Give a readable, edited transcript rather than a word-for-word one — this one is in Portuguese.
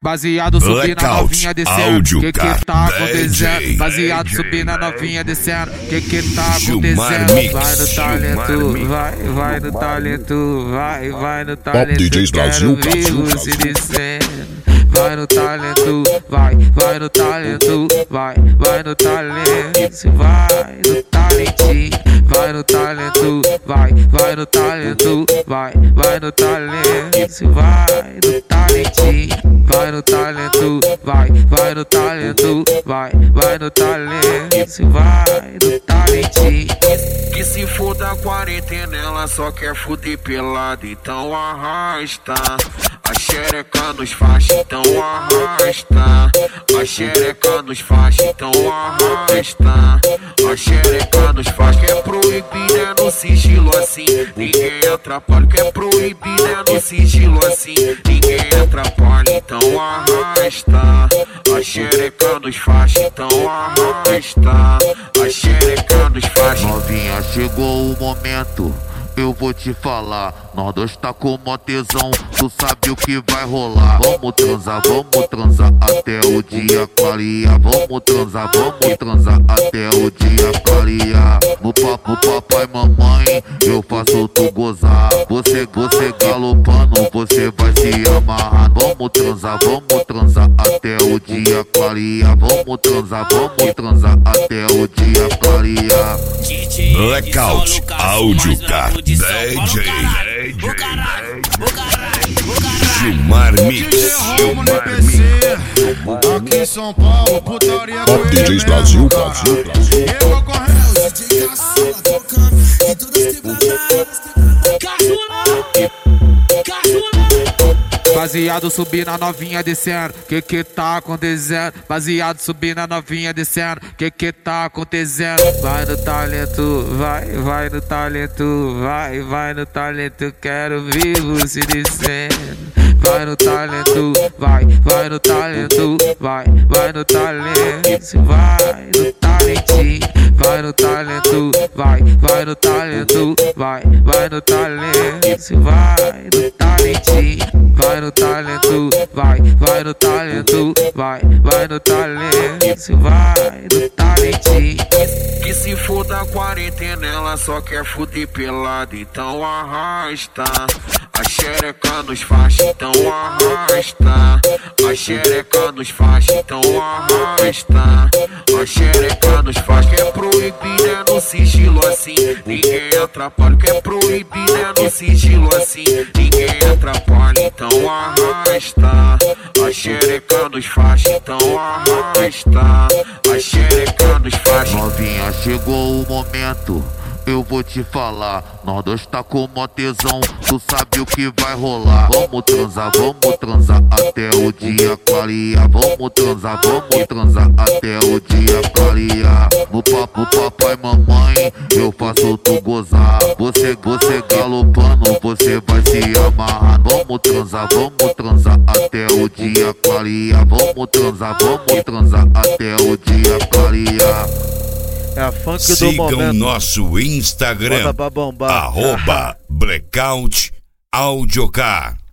Baseado subindo a novinha descendo, que tá acontecendo? Baseado DJ, subindo a novinha descendo, que tá Gilmar acontecendo? Mix, Vai no talento, vai no talento, vai no talento. DJs Brasil, Quero ver você descendo. Vai no talento, vai no talento, vai no talento, vai no talentinho, vai no talento, vai no talento, vai no talento, vai no talentinho, vai no talento, vai no talento, vai no talento, vai no talentinho. Que se foda a quarentena, ela só quer fuder pelado, então arrasta. A xereca nos faz, então arrasta. A xereca nos faz, então arrasta. A xereca nos faz, que é proibido, é no sigilo assim, ninguém atrapalha. Que é proibido, é no sigilo assim, ninguém atrapalha, então arrasta. A xereca nos faz, então arrasta. A xereca nos faz. Novinha, chegou o momento, eu vou te falar. Nós dois tá com mó tesão, tu sabe o que vai rolar. Vamos transar até o dia clarear. Vamos transar até o dia clarear. No papo papai mamãe, eu faço tu gozar. Você galopando, você vai se amarrar. Vamos transar até o dia clarear. Vamos transar até o dia clarear. Blackout Áudio Car DJ Gilmar Mix. Aqui em São Paulo, putaria Top DJs Brasil. Eu vou correndo, DJ Caçula tocando e todas quebradas. Baseado subindo a novinha descendo, que tá acontecendo? Baseado subindo a novinha descendo, que tá acontecendo? Vai no talento, vai no talento, vai no talento. Quero ver você descendo. Vai no talento, vai no talento, vai no talento, vai no talentinho, vai no talento, vai no talento, vai no talento, vai no talentinho, vai no talento, vai no talento, vai no talento, vai no talentinho. Que se foda a quarentena, ela só quer fuder pelado, então arrasta. A xereca nos faz, então arrasta. A xereca nos faz, então arrasta. A xereca nos faz, que é proibido, é no sigilo assim, ninguém atrapalha. Que é proibido, é no sigilo assim, ninguém atrapalha, então arrasta. A xereca nos faz, então arrasta. A xereca nos faz. Novinha, chegou o momento, eu vou te falar. Nós dois tá com mó tesão, tu sabe o que vai rolar. Vamos transar até o dia clarear. Vamos transar até o dia clarear. No papo papai mamãe, eu faço tu gozar. Você galopando, você vai se amarrar. Vamos transar até o dia clarear. Vamos transar até o dia clarear. É a funk Sigam do momento. nosso Instagram, Bota pra bombar. @Blackout Áudio Car.